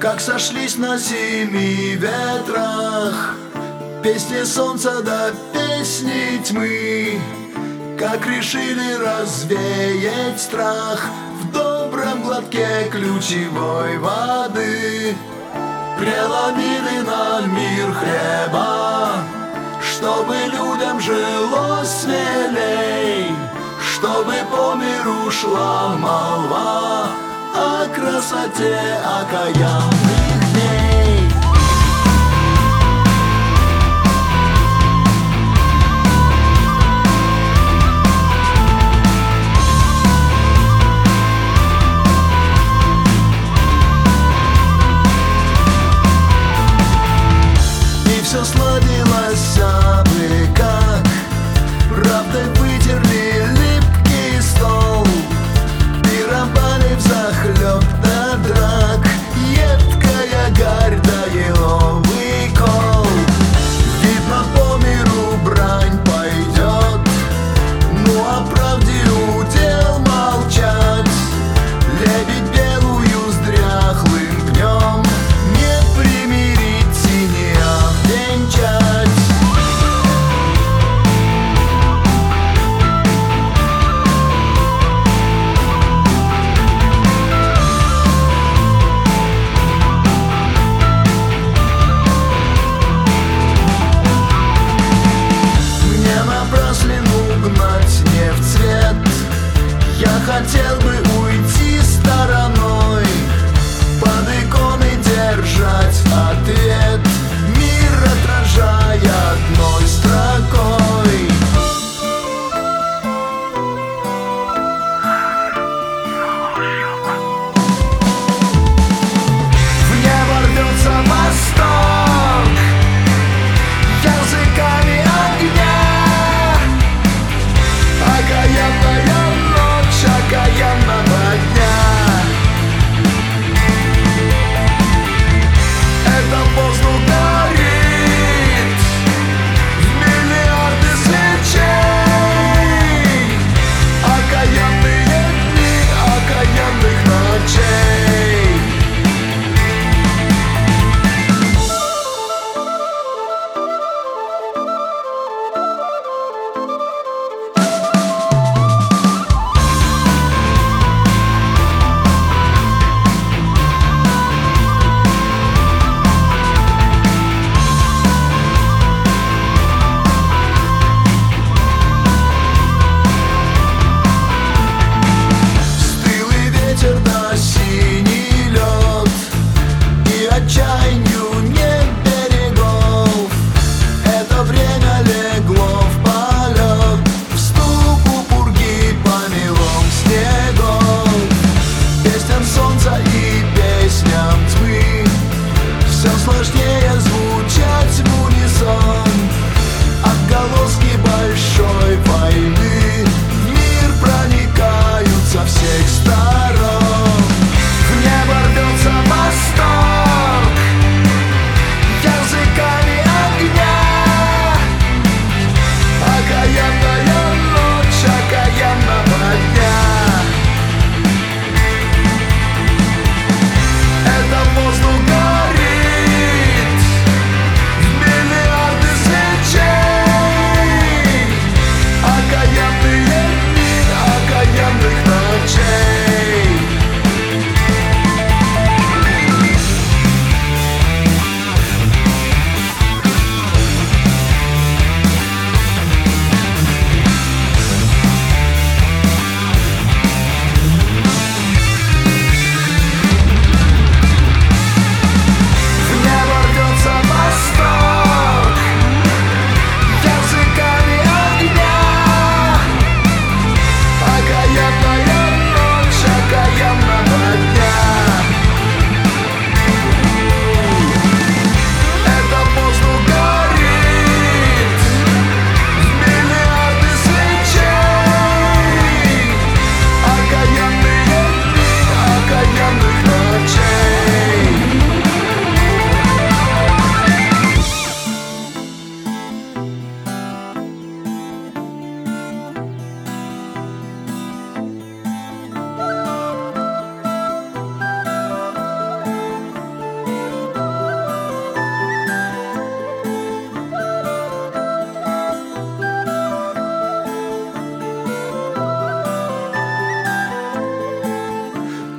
Как сошлись на семи ветрах песни солнца да песни тьмы, как решили развеять страх в добром глотке ключевой воды. Преломили на мир хлеба, чтобы людям жилось смелей, чтобы по миру шла молва о красоте окаянных дней. И все сладилось бы как, правдой вытерли липкий стол, пирамбали взахлеб до драк, едкая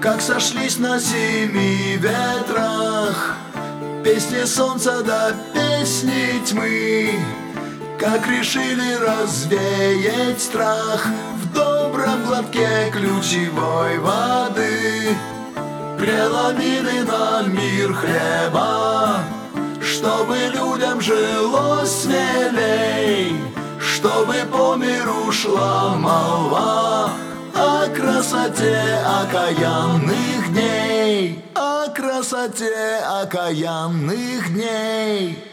как сошлись на 7 ветрах песни солнца до песни тьмы, как решили развеять страх в добром глотке ключевой воды. Преломили на мир хлеба, чтобы людям жилось смелей, чтобы по миру шла молва о красоте окаянных дней, о красоте окаянных дней.